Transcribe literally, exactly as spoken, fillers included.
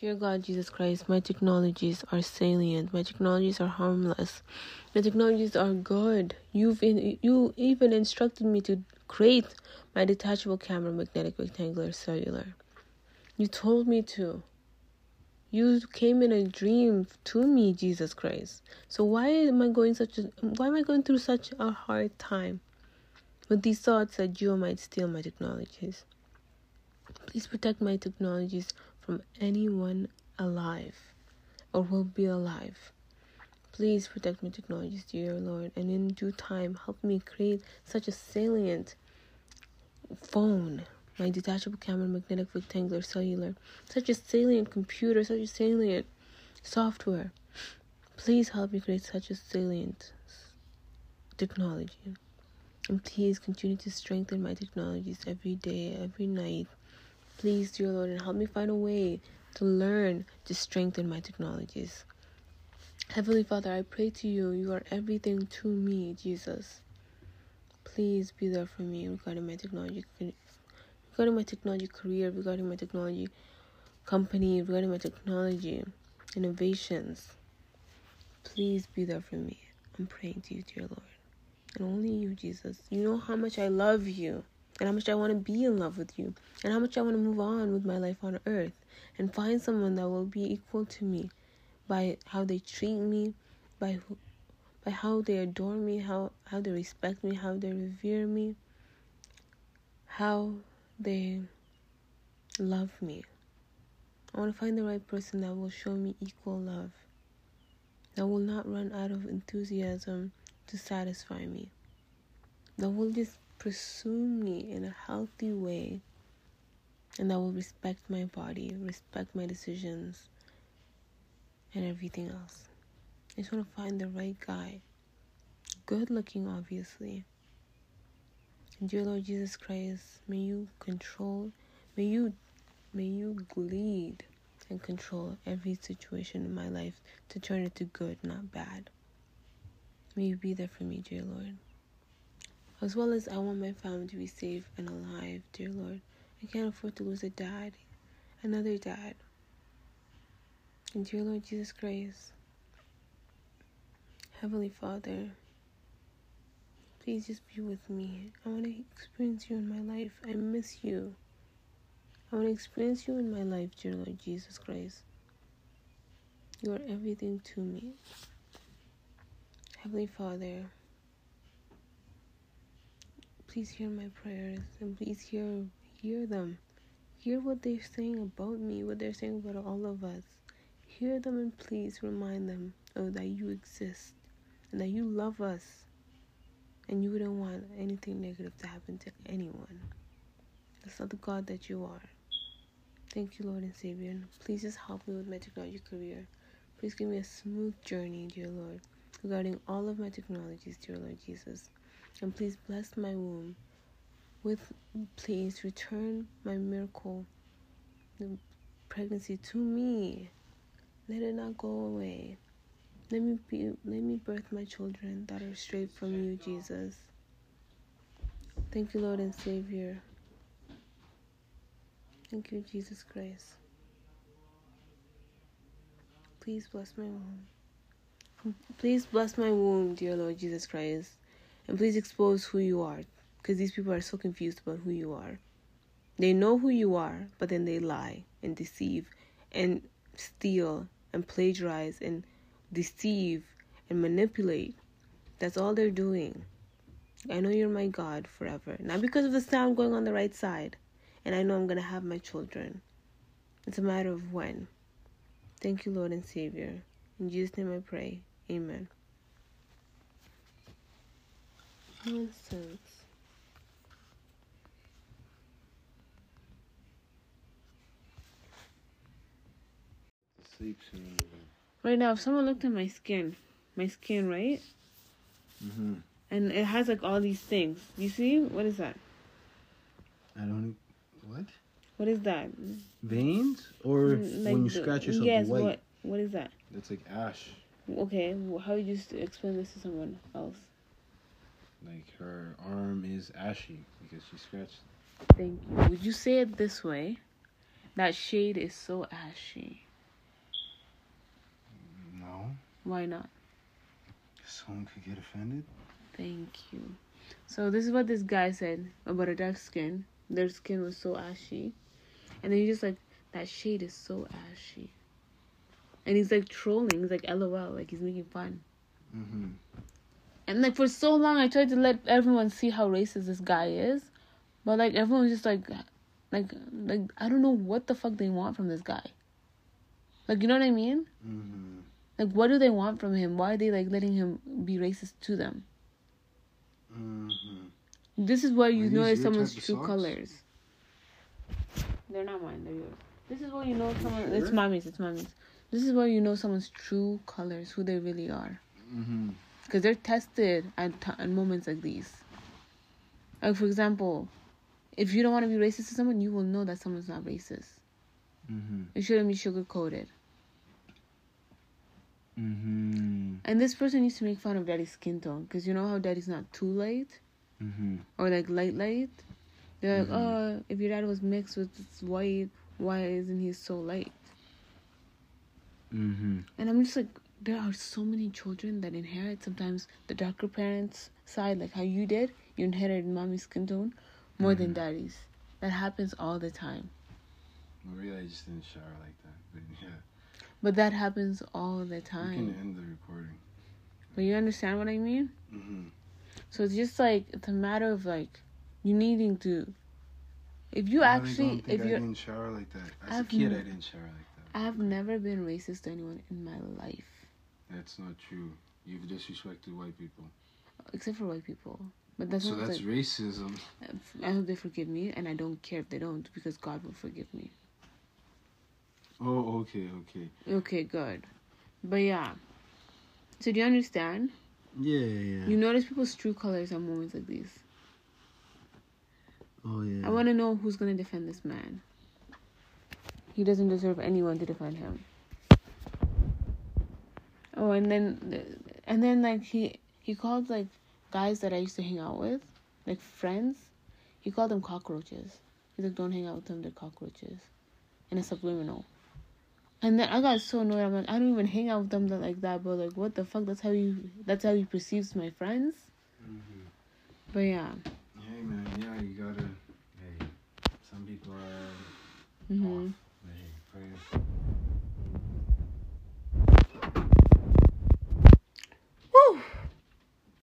Dear God, Jesus Christ, my technologies are salient. My technologies are harmless. My technologies are good. You've in, you even instructed me to create my detachable camera, magnetic, rectangular, cellular. You told me to. You came in a dream to me, Jesus Christ. So why am I going such a why am I going through such a hard time with these thoughts that you might steal my technologies? Please protect my technologies from anyone alive or will be alive. Please protect my technologies, dear Lord, and in due time help me create such a salient phone, my detachable camera, magnetic, rectangular, cellular, such a salient computer, such a salient software. Please help me create such a salient technology. And please continue to strengthen my technologies every day, every night. Please, dear Lord, and help me find a way to learn to strengthen my technologies. Heavenly Father, I pray to you. You are everything to me, Jesus. Please be there for me regarding my technology, regarding my technology career, regarding my technology company, regarding my technology innovations. Please be there for me. I'm praying to you, dear Lord. And only you, Jesus. You know how much I love you. And how much I want to be in love with you. And how much I want to move on with my life on earth. And find someone that will be equal to me. By how they treat me. By who, by how they adore me. How, how they respect me. How they revere me. How they love me. I want to find the right person that will show me equal love. That will not run out of enthusiasm to satisfy me. That will just pursue me in a healthy way. And that will respect my body, respect my decisions, and everything else. I just want to find the right guy. Good looking, obviously. And dear Lord Jesus Christ, may you control, may you, may you lead and control every situation in my life to turn it to good, not bad. May you be there for me, dear Lord. As well as I want my family to be safe and alive, dear Lord. I can't afford to lose a dad, another dad. And dear Lord Jesus Christ, Heavenly Father, please just be with me. I want to experience you in my life. I miss you. I want to experience you in my life, dear Lord Jesus Christ. You are everything to me. Heavenly Father, please hear my prayers and please hear hear them. Hear what they're saying about me, what they're saying about all of us. Hear them and please remind them oh, that you exist and that you love us and you wouldn't want anything negative to happen to anyone. That's not the God that you are. Thank you, Lord and Savior. Please just help me with my technology career. Please give me a smooth journey, dear Lord, regarding all of my technologies, dear Lord Jesus. And please bless my womb with, please return my miracle, the pregnancy to me. Let it not go away. Let me be, let me birth my children that are straight from you, Jesus. Thank you, Lord and Savior. Thank you, Jesus Christ. Please bless my womb. Please bless my womb, dear Lord Jesus Christ. And please expose who you are. Because these people are so confused about who you are. They know who you are, but then they lie and deceive and steal and plagiarize and deceive and manipulate. That's all they're doing. I know you're my God forever. Not because of the sound going on the right side. And I know I'm going to have my children. It's a matter of when. Thank you, Lord and Savior. In Jesus' name I pray. Amen. Nonsense. Sleep soon. Right now, if someone looked at my skin, my skin, right? Mm-hmm. And it has like all these things. You see? What is that? I don't. What? What is that? Veins? Or Mm, like when you the, scratch yourself, yes, the white? what? What is that? That's like ash. Okay, well, how would you explain this to someone else? Like her arm is ashy because she scratched. Thank you. Would you say it this way? That shade is so ashy. No. Why not? Someone could get offended. Thank you. So this is what this guy said about a dark skin. Their skin was so ashy. And then he's just like, that shade is so ashy. And he's like trolling. He's like, LOL. Like he's making fun. Mm-hmm. And like for so long, I tried to let everyone see how racist this guy is. But like everyone's just like, like, like I don't know what the fuck they want from this guy. Like, you know what I mean? Mm-hmm. Like, what do they want from him? Why are they like letting him be racist to them? Mm-hmm. This is where you Are know these if your someone's type of true socks? colors. They're not mine, they're yours. This is where you know someone. Sure? It's mommy's, it's mommy's. This is where you know someone's true colors, who they really are. Mm-hmm. Because they're tested at, t- at moments like these. Like, for example, if you don't want to be racist to someone, you will know that someone's not racist. Mm-hmm. It shouldn't be sugar-coated. Mm-hmm. And this person needs to make fun of daddy's skin tone. Because you know how daddy's not too light? Mm-hmm. Or like light light? They're like, Mhm. oh, if your dad was mixed with white, why isn't he so light? Mm-hmm. And I'm just like, there are so many children that inherit sometimes the darker parents' side, like how you did. You inherited mommy's skin tone more than Mhm. daddy's. That happens all the time. Maria, I just didn't shower like that. But yeah. But that happens all the We time. can end the recording. But you understand what I mean? Mm-hmm. So it's just like, it's a matter of like, you needing to, if you How they actually, gonna think if I you're, didn't shower like that. As a I've kid, n- I didn't shower like that. I've never been racist to anyone in my life. That's not true. You've disrespected white people. Except for white people. But that's So not that's like, racism. I hope they forgive me, and I don't care if they don't, because God will forgive me. Oh, okay, okay. Okay, good. But yeah. So do you understand? Yeah, yeah. You notice people's true colors at moments like these. Oh, yeah. I want to know who's going to defend this man. He doesn't deserve anyone to defend him. Oh, and then, and then like he, he called like guys that I used to hang out with, like friends, he called them cockroaches. He's like, don't hang out with them, they're cockroaches. And it's subliminal. And then I got so annoyed. I'm like, I don't even hang out with them like that, but like, what the fuck? That's how you, that's how he perceives my friends? Mm-hmm. But yeah.